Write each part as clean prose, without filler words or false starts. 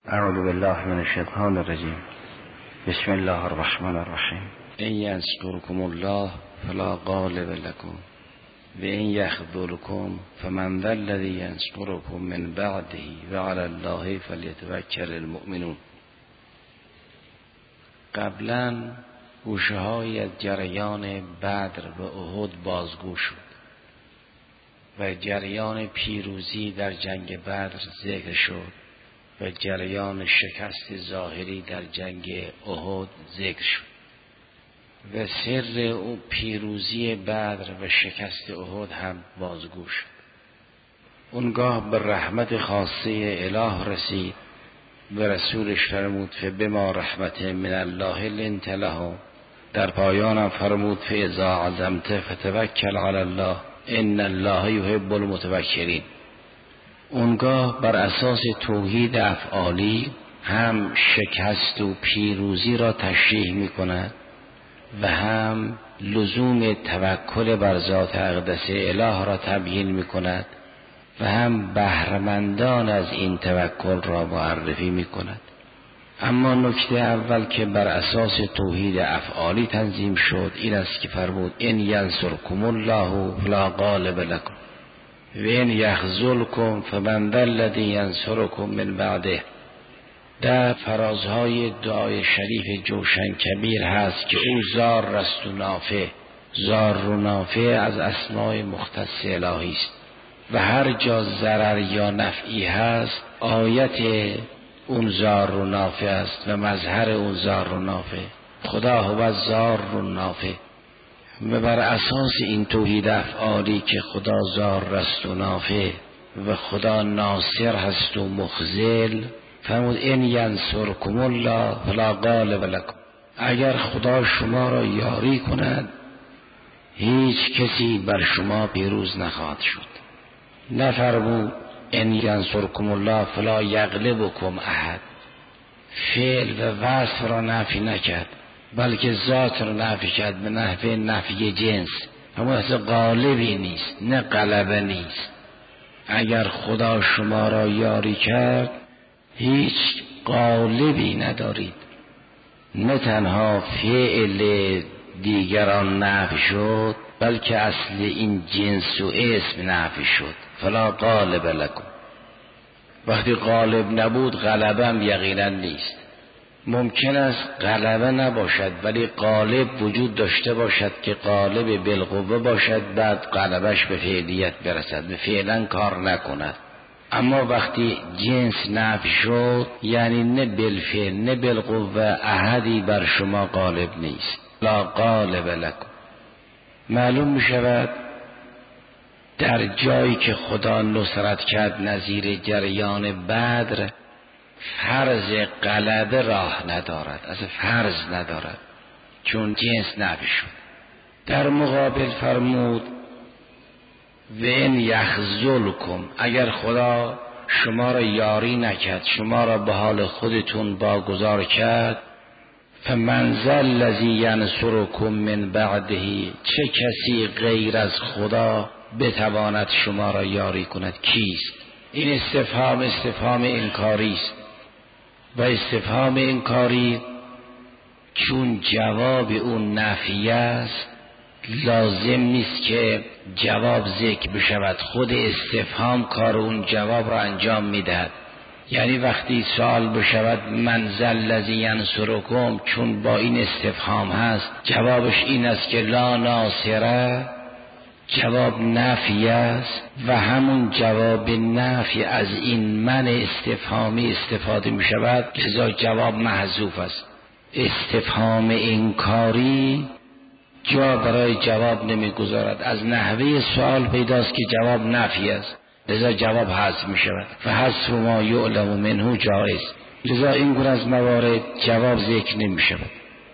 اعوذ بالله من الشیطان الرجیم. بسم الله الرحمن الرحیم. ان ینصرکم الله فلا غالب لكم و ان یخذلکم فمن ذا الذی ینصرکم من بعده و علی الله فلیتوکل المؤمنون. قبلا گوشه‌های از جریان بدر و احد بازگو شد و جریان پیروزی در جنگ بدر ذکر شد و جریان شکست ظاهری در جنگ احد ذکر شد و سر او پیروزی بدر و شکست احد هم بازگو شد. اونگاه به رحمت خاصه اله رسید، به رسولش فرمود فبما رحمت من الله لنت لهم، در پایانم فرمود فاذا عزمت فتوکل علی الله ان الله یحب المتوکلین. اونگاه بر اساس توحید افعالی هم شکست و پیروزی را تشریح می کند و هم لزوم توکل بر ذات اقدس اله را تبیین می کند و هم بهره‌مندان از این توکل را معرفی می کند. اما نکته اول که بر اساس توحید افعالی تنظیم شد این است که فرمود ان ینصرکم الله فلا غالب لكم و ان یخذلکم فمن ذا الذی ینصرکم من بعده. در فرازهای دعای شریف جوشن کبیر هست که او زار رست و نافع. زار و نافع از اسماء مختص الهی است و هر جا ضرر یا نفعی هست آیت اون زار و نافع است و مظهر اون زار و نافع. خدا هو زار و نافع. و بر اساس این توحید افعالی که خدا زار رست و نافع و خدا ناصر هست و مخذل، فرمود ان ینصرکم الله فلا غالب لكم، اگر خدا شما را یاری کند هیچ کسی بر شما پیروز نخواهد شد. نفرمود ان ینصرکم الله فلا یغلبکم احد، فعل و وصف را نفی نکرد بلکه ذات را نفی کرد به نحو نفی جنس. اما اصلا غالبی نیست نه غلبه نیست. اگر خدا شما را یاری کرد هیچ غالبی ندارید. نه تنها فعل دیگران نفی شد بلکه اصل این جنس و اسم نفی شد. فلا غالب لكم. وقتی غالب نبود غلبه هم یقینا نیست. ممکن است غلبه نباشد ولی غالب وجود داشته باشد که غالب بالقوه باشد، بعد غلبش به فعلیت برسد به فعلا کار نکند. اما وقتی جنس نفی شد یعنی نه بالفعل نه بالقوه احدی بر شما غالب نیست. لا غالب لكم. معلوم می شود در جایی که خدا نصرت کرد نظیر جریان بدر فرض غلبه راه ندارد، اصلا فرض ندارد چون جنس نفی شد. در مقابل فرمود و ان یخذلکم، اگر خدا شما را یاری نکرد، شما را به حال خودتون واگذار کرد، فمن ذا الذی ینصرکم من بعده، چه کسی غیر از خدا بتواند شما را یاری کند؟ کیست؟ این استفهام انکاری است و استفهام انکاری چون جواب اون نفی است لازم نیست که جواب ذکر بشود، خود استفهام کار اون جواب را انجام میدهد. یعنی وقتی سوال بشود من ذا الذی ینصرکم، چون با این استفهام هست جوابش این است که لا ناصره، جواب نفی است و همون جواب نفی از این من استفهامی استفاده می شود لذا جواب محذوف است. استفهام انکاری جا برای جواب نمی گذارد. از نحوه سوال پیداست که جواب نفی است لذا جواب حذف می شود و حذف ما یعلم منه جایز، لذا این گونه از موارد جواب ذکر نمی شود.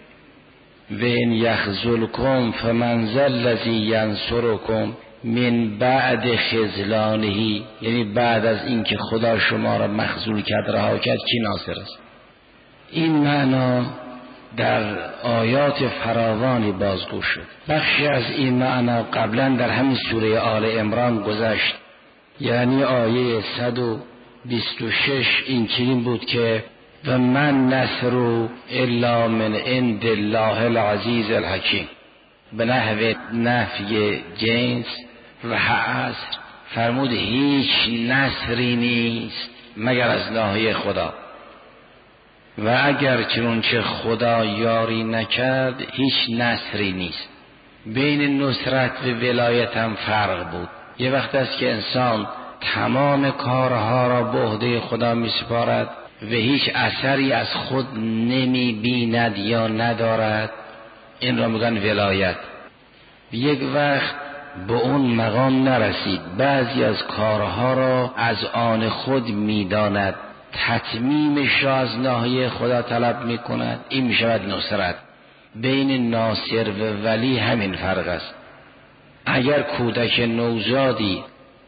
و ان یخذلکم فمن ذا الذی ینصرکم من بعد خذلانه، یعنی بعد از اینکه خدا شما را مخذول کرد رها کرد کی ناصر است؟ این معنا در آیات فراوانی بازگو شد. بخشی از این معنا قبلا در همین سوره آل عمران گذشت، یعنی آیه 26 این چنین بود که و من نصر الا من عند الله العزیز الحکیم، به نحو نفی جنس و حصر فرمود هیچ نصری نیست مگر از ناحیه خدا، و اگر چنانچه خدا یاری نکرد هیچ نصری نیست. بین نصرت و ولایت هم فرق بود. یه وقت است که انسان تمام کارها را به عهده خدا می سپارد و هیچ اثری از خود نمی بیند یا ندارد، این را میگن ولایت. یک وقت به اون مقام نرسید، بعضی از کارها را از آن خود میداند، تتمیمش را از ناحیه خدا طلب میکند، این میشود نصرت. بین ناصر و ولی همین فرق است. اگر کودک نوزادی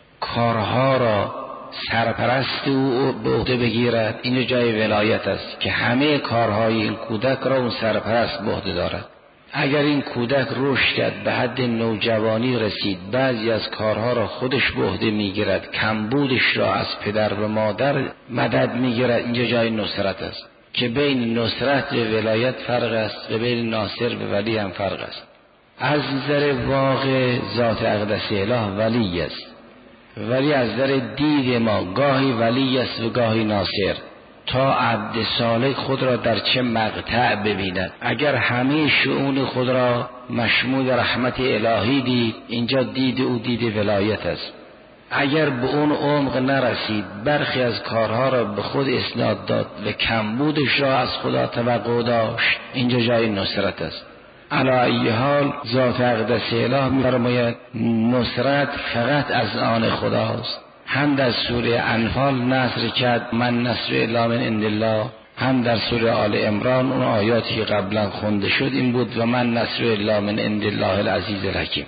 کارها را سرپرست او به عهده بگیرد، این جای ولایت است که همه کارهای این کودک را اون سرپرست به عهده دارد. اگر این کودک رشد کرد به حد نوجوانی رسید، بعضی از کارها را خودش به عهده میگیرد، کمبودش را از پدر و مادر مدد میگیرد، اینجا جای نصرت است که بین نصرت و ولایت فرق است و بین ناصر و ولی هم فرق است. از نظر واقع ذات اقدس اله ولی است، ولی از نظر دید ما گاهی ولی است و گاهی ناصر، تا عبد صالح خود را در چه مقطع ببیند. اگر همه شؤون خود را مشمول رحمت الهی دید، اینجا دید او دید ولایت است. اگر به اون عمق نرسید، برخی از کارها را به خود اسناد داد و کمبودش را از خدا توقع داشت، اینجا جای نصرت است. علی ای حال ذات اقدس اله می‌فرماید نصرت فقط از آن خداست. هم در سوره انفال نصر کرد من نصر الا من عند الله، هم در سوره آل عمران اون آیاتی که قبلا خونده شد این بود و من نصر الا من عند الله العزیز الحکیم.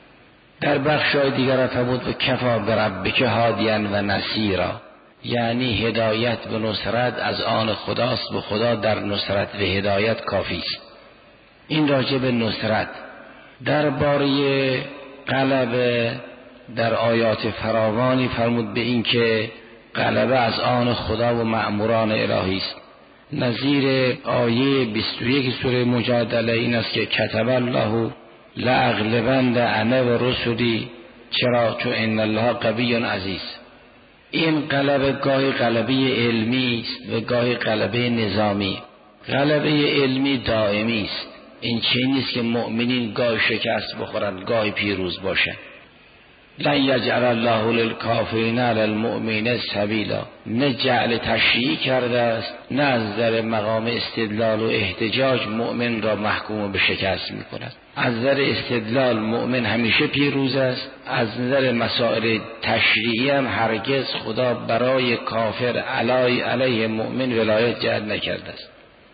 در بخشای دیگر فرمود و کفا بربک هادیا و نصیرا، یعنی هدایت و نصرت از آن خداست و خدا در نصرت و هدایت کافی است. این راجع به نصرت. درباره غلبه در آیات فراوانی فرمود به این که غلبه از آن خدا و مأموران الهی است. نظیر آیه 21 سوره مجادله این است که کتب الله لاغلبن انا و رسلی، چرا؟ چون ان الله قوی عزیز. این غلبه گاهی غلبه علمی است و گاهی غلبه نظامی. غلبه علمی دائمی است، این چیزی نیست که مؤمنین گاهی شکست بخورند گاهی پیروز باشند. لن یجعل الله للکافرین علی المؤمنین سبیلا، نه جعل تشریع کرده است، نه از نظر مقام استدلال و احتجاج مؤمن را محکوم به شکست می کند. از نظر استدلال مؤمن همیشه پیروز است، از نظر مسائل تشریعی هم هرگز خدا برای کافر علیه مؤمن ولایت جعل نکرده است.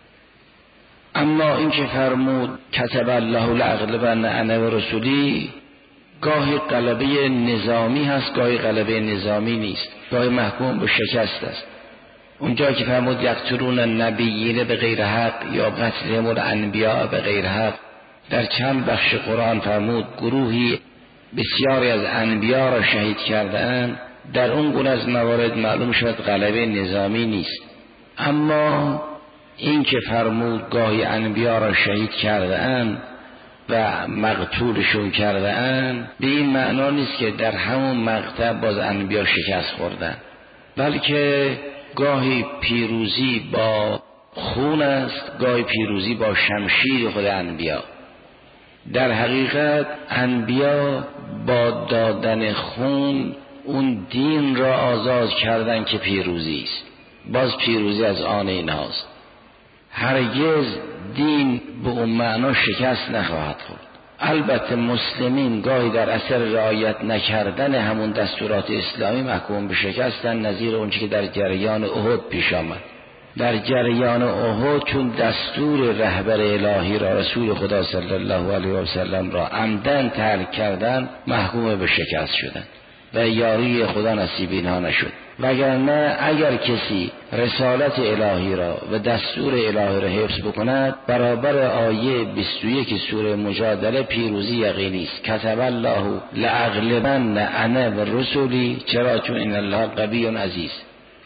اما این که فرمود کتب الله لاغلبن انا و رسلی، گاهی غلبه نظامی هست گاهی غلبه نظامی نیست، گاهی محکوم به شکست است. اونجا که فرمود یقتلون النبیین به غیر حق یا قتلهم الانبیاء به غیر حق، در چند بخش قرآن فرمود گروهی بسیاری از انبیا را شهید کردند، در اون گونه از موارد معلوم شد غلبه نظامی نیست. اما این که فرمود گاهی انبیا را شهید کردند و مقتولشون کردند، به این معنا نیست که در همون مقطع باز انبیا شکست خوردن، بلکه گاهی پیروزی با خون است، گاهی پیروزی با شمشیر خود انبیا. در حقیقت انبیا با دادن خون اون دین را آزاد کردن که پیروزی است، باز پیروزی از آن اینهاست. هرگز دین به اون معنا شکست نخواهد خورد. البته مسلمین گاهی در اثر رعایت نکردن همون دستورات اسلامی محکوم به شکستن، نظیر اونچه که در جریان احد پیش آمد. در جریان احد چون دستور رهبر الهی را رسول خدا صلی الله علیه و سلم را عمدن ترک کردن، محکوم به شکست شدند و یاری خدا نصیب اینها نشد. وگرنه اگر کسی رسالت الهی را و دستور الهی را حفظ بکند، برابر آیه 21 سوره مجادله پیروزی یقینی است. کتب الله لاغلبن انا و رسلی، چرا؟ چون ان الله قوی عزیز.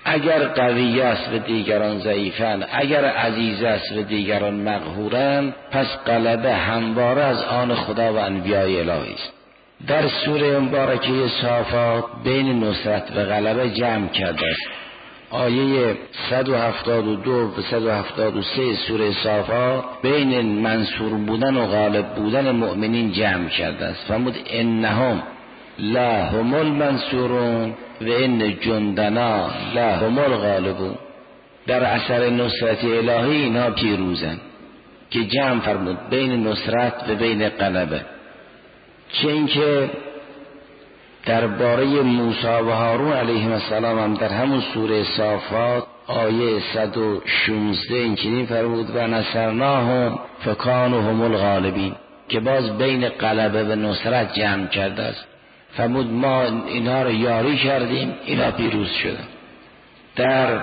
اگر قوی است و دیگران ضعیفند، اگر عزیز است و دیگران مقهورند، پس غلبه همواره از آن خدا و انبیاء الهی است. در سوره مبارکه صافات بین نصرت و غلبه جمع کرده است. آیه 172 و 173 سوره صافات بین منصور بودن و غالب بودن مؤمنین جمع کرده است. فرمود انهم لا هم المنصورون و ان جندنا لا هم الغالبون. در اثر نصرت الهی اینا پیروزن، که جمع فرمود بین نصرت و بین غلبه. چه اینکه درباره موسی و هارون علیهم السلام هم در همون سوره صافات آیه 116 اینچنین فرمود و نصرناهم فکانوا هم الغالبین، که باز بین غلبه و نصرت جمع کرده است. فرمود ما اینها رو یاری کردیم، اینا پیروز شدن. در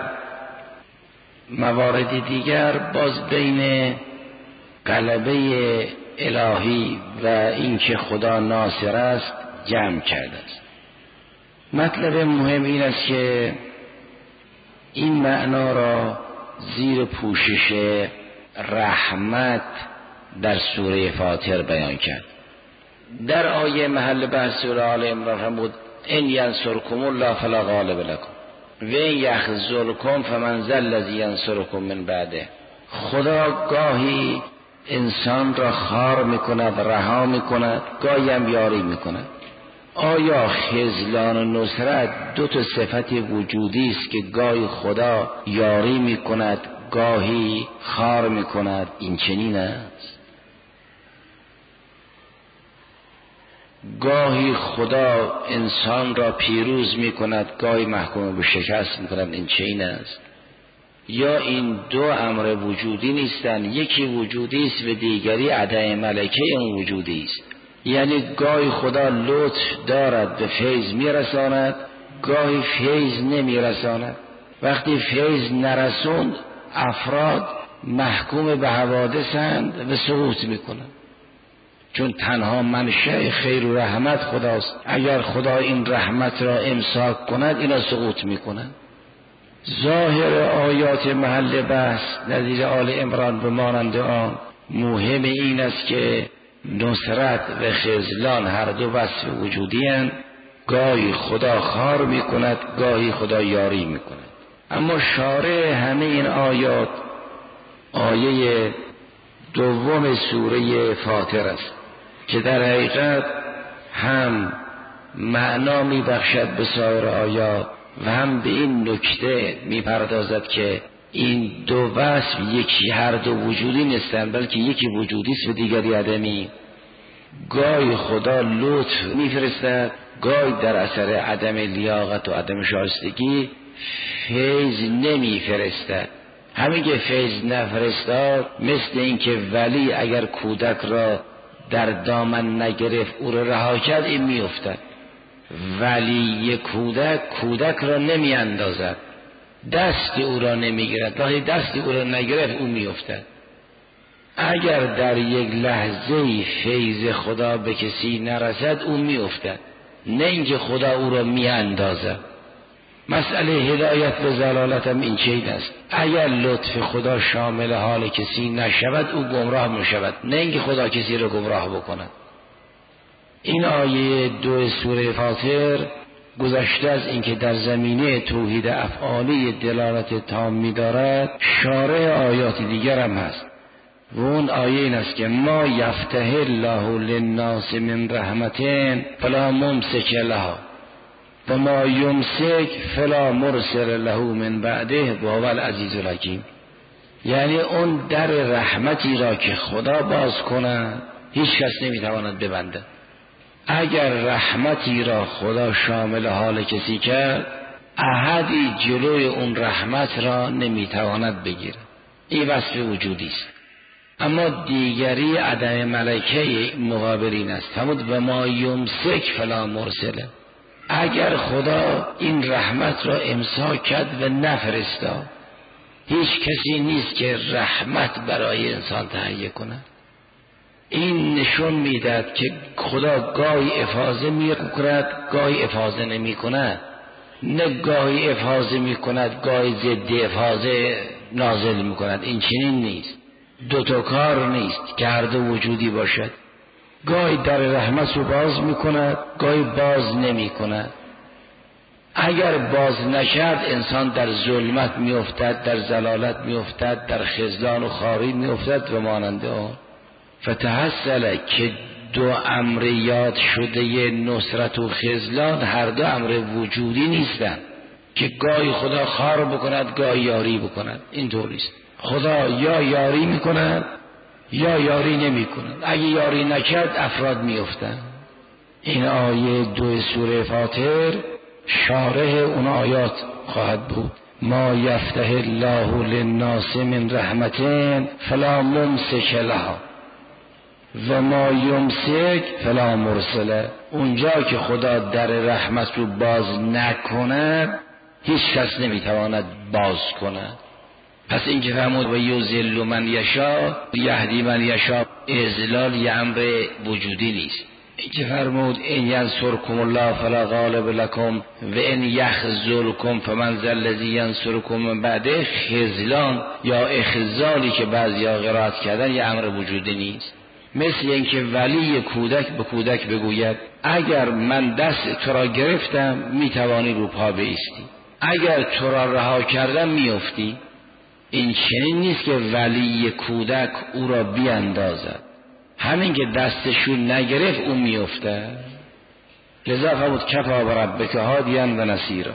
موارد دیگر باز بین غلبه الهی و اینکه خدا ناصر است جمع کرده است. مطلب مهم این است که این معنا را زیر پوشش رحمت در سوره فاطر بیان کرد. در آیه محل بحث سوره آل عمران فرمود ان ینصرکم الله فلا غالب لکم و ان یخذلکم فمن ذا الذی ینصرکم من بعده. خدا گاهی انسان را خار میکند، رها میکند، گاهی هم یاری میکند. آیا خذلان و نصرت دو تا صفت وجودی است که گاهی خدا یاری میکند، گاهی خار میکند؟ این چنین است. گاهی خدا انسان را پیروز میکند، گاهی محکوم به شکست میکند. این چنین است. یا این دو امر وجودی نیستند، یکی وجودی است و دیگری عدم ملکه اون وجودی است. یعنی گاهی خدا لطف دارد به فیض میرساند، گاهی فیض نمیرساند. وقتی فیض نرسوند افراد محکوم به حوادثند و سقوط میکنند، چون تنها منشأ خیر و رحمت خداست. اگر خدا این رحمت را امساک کند اینا سقوط میکنند. ظاهر آیات محل بحث نظیر آل عمران به مانند آن مهم این است که نصرت و خذلان هر دو وصف وجودی هستند. گاهی خدا خار میکند، گاهی خدا یاری میکند. اما شارع همه این آیات آیه دوم سوره فاطر است که در حقیقت هم معنا میبخشد به سایر آیات و هم به این نکته میپردازد که این دو وصف یکی هر دو وجودی نیستند، بلکه یکی وجودی است و دیگری عدمی. گاهی خدا لطف میفرستد، گاهی در اثر عدم لیاقت و عدم شایستگی فیض نمیفرستد. همین که فیض نفرستاد مثل این که ولی اگر کودک را در دامن نگرفت او را رها کرد این میافتد. ولی کودک را نمی اندازد، دست او را نمی گیرد. وقتی دست او را نگرفت او می افتد. اگر در یک لحظه فیض خدا به کسی نرسد او می افتد، نه اینکه خدا او را می اندازد. مسئله هدایت به ضلالت هم این چیز است. اگر لطف خدا شامل حال کسی نشود او گمراه می شود، نه اینکه خدا کسی را گمراه بکند. این آیه 2 سوره فاطر گذشته از اینکه در زمینه توحید افعالی دلالت تام می‌دارد، شارع آیات دیگر هم هست. و اون آیه این است که ما یفتح الله للناس من رحمتین فلا ممسک لها و ما یمسک فلا مرسل له من بعده و هو العزیز الحکیم. یعنی اون در رحمتی را که خدا باز کند هیچ کس نمیتواند ببنده. اگر رحمتی را خدا شامل حال کسی کرد احدی جلوی اون رحمت را نمیتواند بگیرد. این وصف وجودی است. اما دیگری عدم ملکه مقابلین است. فرمود و ما یمسک فلا مرسله. اگر خدا این رحمت را امساک کرد و نفرستاد هیچ کسی نیست که رحمت برای انسان تهیه کند. این نشون میدهد که خدا گاهی افاضه میکند گاهی افاضه نمی کند. نه گاهی افاضه می کند گاهی ضد افاضه نازل می کند. این چنین نیست، دوتا کار نیست که هر دو وجودی باشد. گاهی در رحمت رو باز می کند گاهی باز نمی کند. اگر باز نکرد انسان در ظلمت می افتد، در ضلالت می افتد، در خذلان و خواری می افتد و ماننده آن. فتحصل که دو امر یاد شده نصرت و خذلان هر دو امر وجودی نیستند که گاهی خدا خار بکند گاهی یاری بکند. این طوریست. خدا یا یاری میکند یا یاری نمی کند. اگه یاری نکرد افراد می افتند. این آیه 2 سوره فاطر شارح اون آیات خواهد بود. ما یفتح الله للناس من رحمت فلا ممسک لها و ما یمسک فلا مرسل. اونجا که خدا در رحمت رو باز نکند هیچ کس نمیتواند باز کند. پس این که فرمود و یذل من یشاء یهدی من یشاء، اذلال یه امر وجودی نیست. این که فرمود ان ینصرکم الله فلا غالب لکم و ان یخذلکم فمن ذا الذی ینصرکم من بعده، خذلان یا اخذالی که بعضیا قرائت کردن یه امر وجودی نیست. مثل اینکه ولی کودک به کودک بگوید اگر من دست تو را گرفتم میتوانی رو پا بایستی، اگر تو را رها کردم میافتی. این چنین نیست که ولی کودک او را بیاندازد، همین که دستشون نگرفت اون میافته. لذا فرمود کفا بربک هادیا و نصیرا.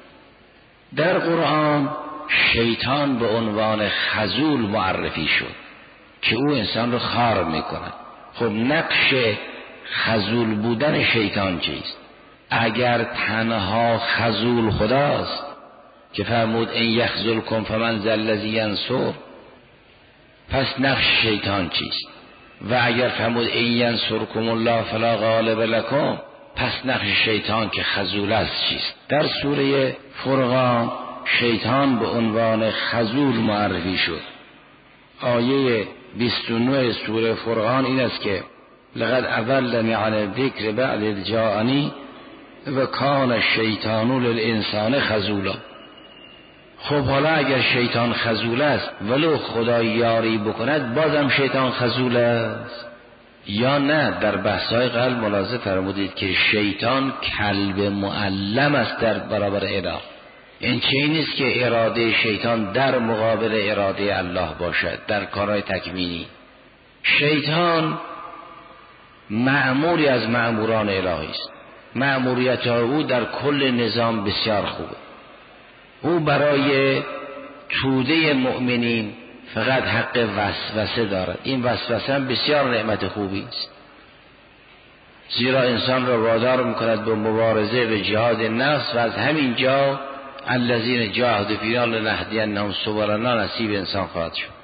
در قرآن شیطان به عنوان خذول معرفی شد که او انسان رو خار میکند. خب نقش خذول بودن شیطان چیست؟ اگر تنها خذول خداست که فرمود ان یخذلکم فمن ذا الذی ینصر، پس نقش شیطان چیست؟ و اگر فرمود ان ینصرکم الله فلا غالب لکم، پس نقش شیطان که خذول است چیست؟ در سوره فرقان شیطان به عنوان خذول معرفی شد. آیه 29 سوره فرقان این است که لقد اضلنی عن الذکر بعد اذ جاءنی و کان الشیطان للانسان خذولا. خب حالا اگر شیطان خذول است ولو خدا یاری بکند بازم شیطان خذول است یا نه؟ در بحث‌های قبل ملاحظه فرمودید که شیطان کلب معلم است در برابر اله. این چیزی نیست که اراده شیطان در مقابل اراده الله باشد در کارهای تکوینی. شیطان مأموری از مأموران الهی است. مأموریت او در کل نظام بسیار خوبه. او برای توده مؤمنین فقط حق وسوسه دارد. این وسوسه هم بسیار نعمت خوبی است، زیرا انسان را وادار میکند به مبارزه و جهاد نفس و از همین جا الذین جاهدوا فینا لنهدینهم سبلنا نصیب انسان خواهد شد.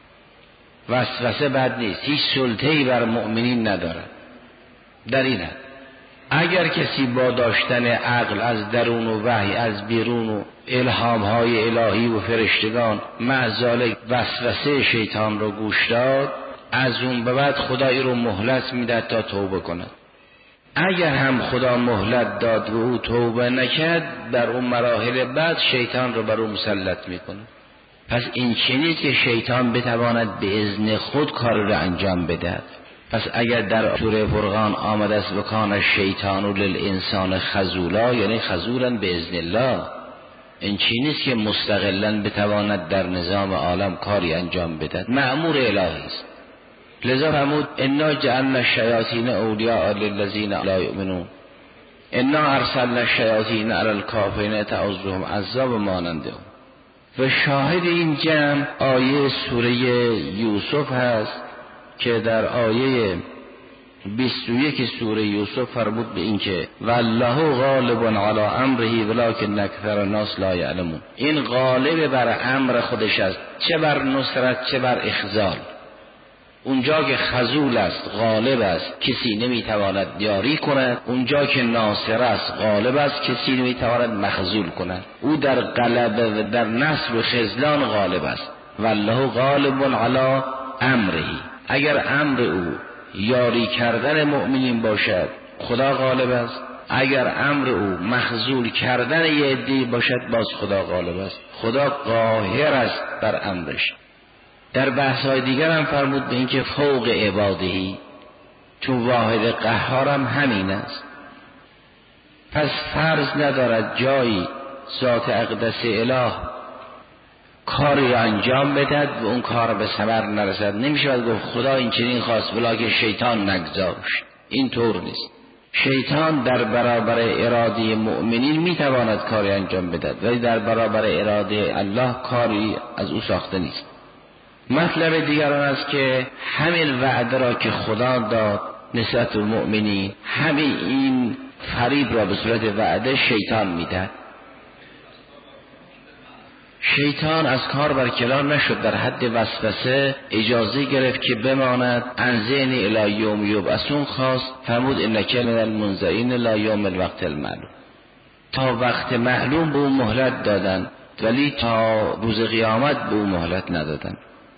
وسوسه بد نیست، هیچ سلطه‌ای بر مؤمنین ندارد. در این حد اگر کسی با داشتن عقل از درون و وحی از بیرون و الهام‌های الهی و فرشتگان مع ذلک وسوسه شیطان رو گوش داد، از اون به بعد خدایی رو مهلت میداد تا توبه کند. اگر هم خدا مهلت داد و او توبه نکرد، در اون مراحل بعد شیطان رو بر او مسلط میکنه. پس این چنین که شیطان بتواند به اذن خود کار رو انجام بدهد. پس اگر در سوره فرقان آمده است و کان الشیطان للانسان خذولا، یعنی خذولا به اذن الله، این چیزی نیست که مستقلا بتواند در نظام عالم کاری انجام بدهد، مأمور الهی است. لذا فرمود انا جعلنا الشیاطین اولیاء للذین لا یؤمنون انا ارسلنا الشیاطین علی الکافرین تعذهم عذاب ماننده. و شاهد این جمع آیه سوره یوسف هست که در آیه 21 سوره یوسف فرمود به این که والله غالب علی امره ولکن اکثر الناس لا یعلمون. این غالب بر امر خودش است، چه بر نصرت چه بر اخذال. اونجا که خذول است غالب است، کسی نمیتواند یاری کند. اونجا که ناصر است غالب است، کسی نمیتواند مخذول کند. او در غلبه و در نصر و خذلان غالب است. والله غالب علی امره. اگر امر او یاری کردن مؤمنین باشد خدا غالب است، اگر امر او مخذول کردن یه عده‌ای باشد باز خدا غالب است، خدا قاهر است بر امرش. در بحث‌های دیگر هم فرمود به اینکه فوق عبادهی، چون واحد قهارم همین است. پس فرض ندارد جایی ذات اقدس اله کاری انجام بدهد و اون کار به ثمر نرسد. نمیشود گفت خدا این چنین خواست ولیکن شیطان نگذاشت. این طور نیست. شیطان در برابر اراده مؤمنین میتواند کاری انجام بدهد ولی در برابر اراده الله کاری از او ساخته نیست. مطلب دیگر آن است که همین وعده را که خدا داد نسبت به مؤمنین، همین این فریب را به صورت وعده شیطان میدهد. شیطان از کار برکنار نشد، در حد وسوسه اجازه گرفت که بماند. انظرنی الی یوم یبعثون خواست، فرمود انک من المنظرین لا یوم الوقت المعلوم. تا وقت معلوم به او مهلت دادن ولی تا روز قیامت به او مهلت ندادن.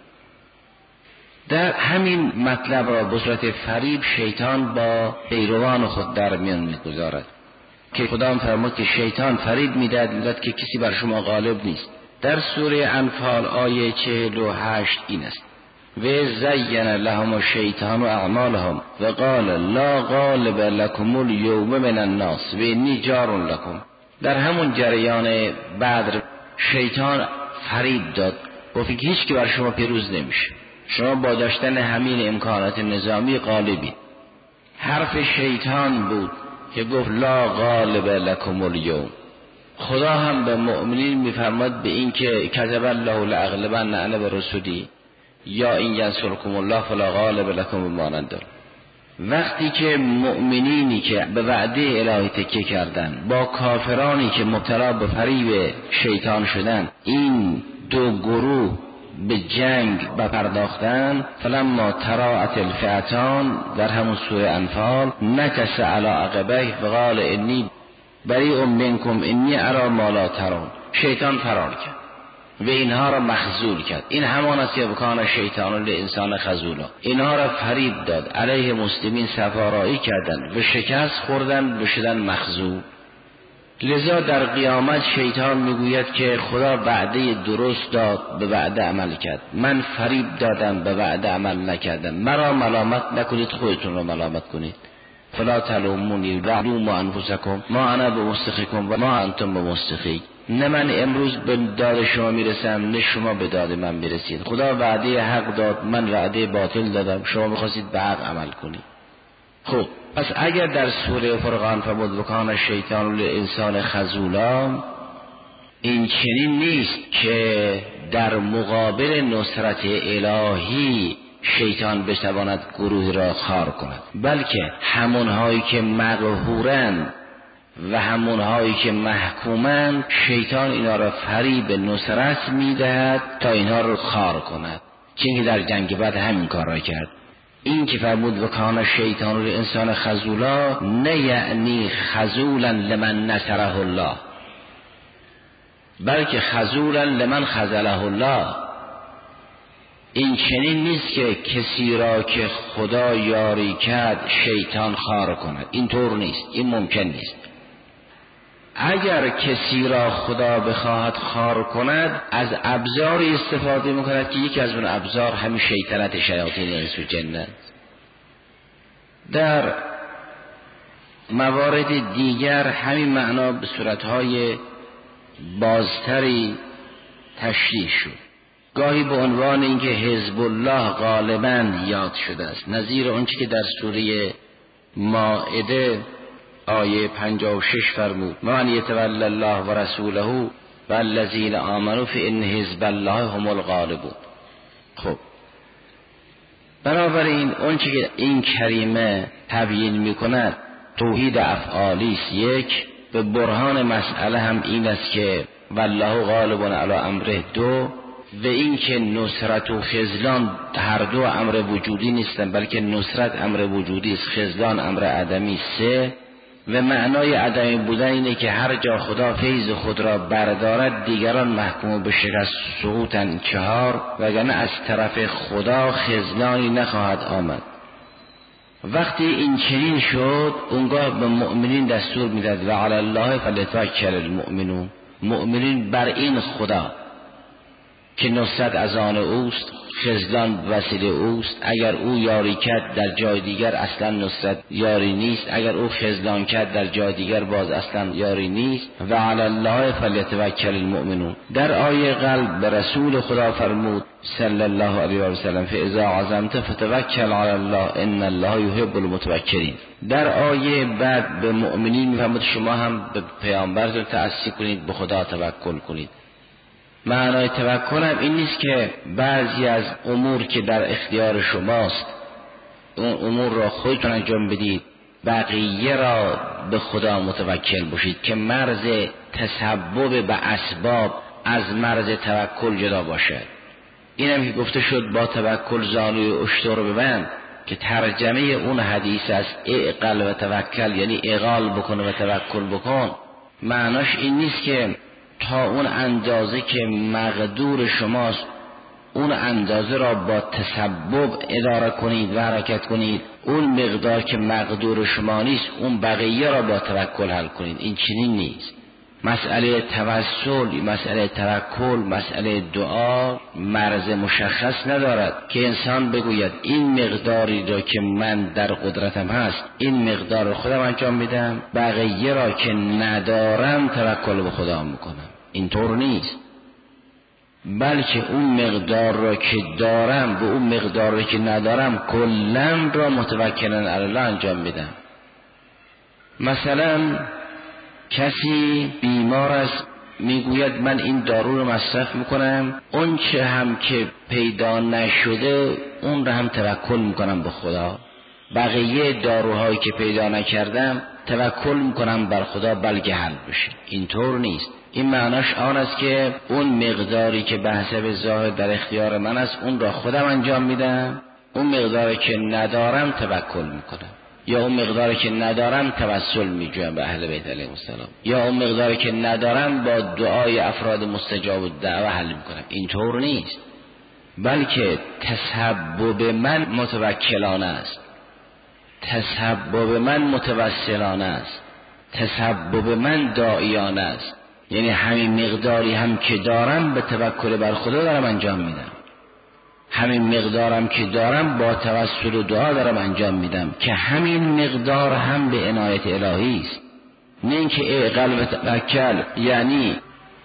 در همین مطلب را به صورت فریب شیطان با پیروان خود در میان میگذارد که خدا فرمود که شیطان فریب میدهد که کسی بر شما غالب نیست. در سوره انفال آیه 48 این است: و زین لهم الشیطان اعمالهم و قال لا غالب لكم اليوم من الناس و انی جار لكم. در همون جریان بدر شیطان فریب داد، گفت که هیچ که بر شما پیروز نمیشه، شما با داشتن همین امکانات نظامی غالبی. حرف شیطان بود که گفت لا غالب لكم اليوم. خدا هم به مؤمنین میفرماد به این که کتب الله لاغلبن انا برسولی یا این ینصرکم الله فلا غالب لكم بمانند. وقتی که مؤمنینی که به وعده الهی تکیه کردن با کافرانی که مبتلا به فریب شیطان شدن، این دو گروه به جنگ بپرداختن، فلما تراءت الفئتان در همون سوره انفال نکس علی عقبیه و قال انی بریء منکم انی اری ما لا ترون. شیطان فرار کرد و اینها را مخذول کرد. این همان است که بکان شیطان لانسان خذولا، اینها را فریب داد، علیه مسلمین سفارایی کردند و شکست خوردند و شدن مخذول. لذا در قیامت شیطان میگوید که خدا وعده درست داد، به وعده عمل کرد، من فریب دادم به وعده عمل نکردم، مرا ملامت نکنید خودتون را ملامت کنید. فلا تلومونی ولوموا انفسکم ما انا بمستخیکم و ما انتم بمستخی. نه من امروز به داد شما میرسم نه شما به داد من میرسید. خدا وعده حق داد، من وعده باطل دادم، شما میخواستید به حق عمل کنید. خب پس اگر در سوره فرقان فرمود وکان شیطان للانسان خذولا، این چنین نیست که در مقابل نصرت الهی شیطان بتواند گروه را خار کند، بلکه همونهایی که مقهورند و همونهایی که محکومند شیطان اینا را فریب نصرت میدهد تا اینها را خار کند، چون در جنگ بعد همین کار را کرد. این که فرمود و کان شیطان للانسان خذولا نه یعنی خذولا لمن نصره الله، بلکه خذولا لمن خذله الله. این چنین نیست که کسی را که خدا یاری کرد شیطان خار کند، این طور نیست، این ممکن نیست. اگر کسی را خدا بخواهد خار کند از ابزاری استفاده میکند که یکی از اون ابزار همین شیطنت شیاطین انس و جن است. در موارد دیگر همین معنا به صورتهای بازتری تشریح شد، گاهی به عنوان اینکه حزب الله غالبا یاد شده است، نظیر آنچه که در سوره مائده آیه 56 فرمود من یتولی الله و رسوله و الذین آمنوا فان حزب الله هم الغالبون. خب بنابراین آنچه که این کریمه تبیین میکند توحید افعالی است. یک، به برهان مسئله هم این است که والله غالب علی امره. دو، و این که نصرت و خذلان هر دو امر وجودی نیستن بلکه نصرت امر وجودی است، خذلان امر عدمی. سه، و معنای عدمی بودن اینه که هر جا خدا فیض خود را بردارد دیگران محکوم به شکست سقوطن. چهار، وگرنه از طرف خدا خذلانی نخواهد آمد. وقتی این چنین شد اونگاه به مؤمنین دستور میداد و علی الله فلیتوکل المؤمنون، مؤمنین بر این خدا که نصرت از آن اوست، خذلان وسیله اوست، اگر او یاری کرد در جای دیگر اصلا نصرت یاری نیست، اگر او خذلان کرد در جای دیگر باز اصلا یاری نیست. و علی الله فلیتوکل المؤمنون. در آیه قلب به رسول خدا فرمود صلی الله علیه و سلم فاذا عزمت فتوکل علی الله ان الله یحب المتوکلین. در آیه بعد به مؤمنین میفرمود شما هم به پیامبرتون تأسی کنید، به خدا توکل کنید. معنای توکل هم این نیست که بعضی از امور که در اختیار شماست اون امور را خودتون انجام بدید، بقیه را به خدا متوکل باشید که مرز تسبب به اسباب از مرز توکل جدا باشد. این هم که گفته شد با توکل زانوی اشتر ببند که ترجمه اون حدیث است اعقل و توکل، یعنی اعقال بکن و توکل بکن. معناش این نیست که تا اون اندازه که مقدور شماست اون اندازه را با تسبب اداره کنید و حرکت کنید، اون مقدار که مقدور شما نیست اون بقیه را با توکل حل کنید. این چنین نیست. مسئله توسل، مسئله توکل، مسئله دعا مرز مشخص ندارد که انسان بگوید این مقداری را که من در قدرتم هست این مقدار رو خودم انجام میدم، بقیه را که ندارم توکل به خدا میکنم. اینطور نیست، بلکه اون مقدار را که دارم به اون مقدار را که ندارم کلاً را متوکلاً علی الله انجام میدم. مثلا کسی بیمار است میگوید من این دارو رو مصرف میکنم، اون چه هم که پیدا نشده اون رو هم توکل میکنم به خدا، بقیه داروهایی که پیدا نکردم توکل میکنم بر خدا بلکه حل بشه. اینطور نیست. این معناش آن است که اون مقداری که به حسب ظاهر در اختیار من است اون را خودم انجام میدم، اون مقداری که ندارم توکل میکنم، یا اون مقداری که ندارم توسل میجویم به اهل بیت علیهم السلام، یا اون مقداری که ندارم با دعای افراد مستجاب الدعوه حل میکنم. اینطور نیست، بلکه تسبب من متوکلانه است، تسبب من متوسلانه است، تسبب من داعیانه است. یعنی همین مقداری هم که دارم به توکل بر خدا دارم انجام میدم، همین مقدارم که دارم با توسل و دعا دارم انجام میدم که همین مقدار هم به عنایت الهی است. نه اینکه اعقال و توکل یعنی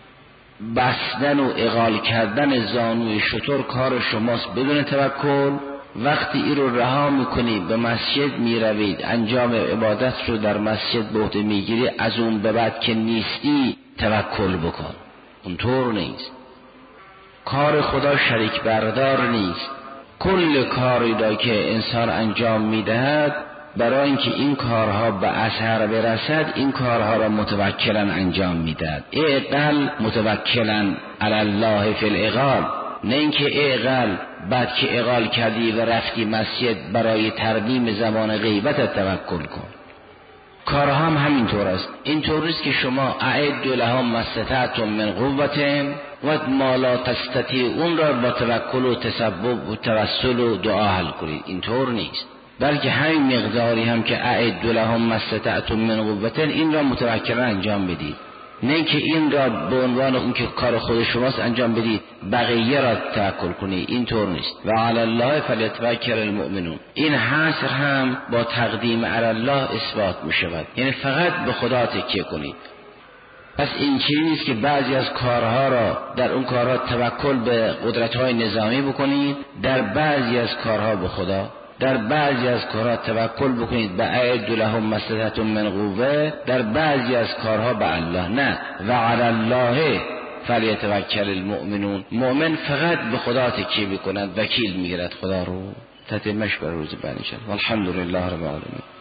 بستن و اعقال کردن زانوی شتر کار شماست بدون توکل. وقتی این رو رها میکنی به مسجد میروید انجام عبادت رو در مسجد به عهده میگیری، از اون به بعد که نیستی توکل بکن. اونطور نیست. کار خدا شریک بردار نیست. کل کاری را که انسان انجام میدهد برای اینکه این کارها به اثر برسد این کارها را متوکلا انجام میدهد. اعقل متوکلا علی الله فی الاعقال، نه اینکه اعقل بعد که اعقال کردی و رفتی مسجد برای ترمیم زمان غیبت توکل کن. کارها هم همینطور است. اینطور است که شما اعدوا لهم ما استطعتم من قوة و ما لا تستطیعون را با توکل و تسبب و توسل و دعا حل کنید. اینطور نیست، بلکه همین مقداری هم که اعدوا لهم ما استطعتم من قوة این را متوکلا انجام بدید، نه که این را به عنوان اون که کار خود شماست انجام بدید بقیه را توکل کنید. اینطور نیست. و علی الله فلیتوکل المؤمنون. این حصر هم با تقدیم علی الله اثبات می شود، یعنی فقط به خدا تکیه کنید. پس این چیزی نیست که بعضی از کارها را در اون کارها توکل به قدرت‌های نظامی بکنید، در بعضی از کارها به خدا، در بعضی از کارها توکل بکنید به اعدوا لهم ما استطعتم من قوة، در بعضی از کارها به الله. نه، و علی الله فلیتوکل المؤمنون. مؤمن فقط به خدا تکیه میکند، وکیل میگیرد خدا رو. تتمش بر روز بعد ان شاء الله. والحمد لله رب العالمین.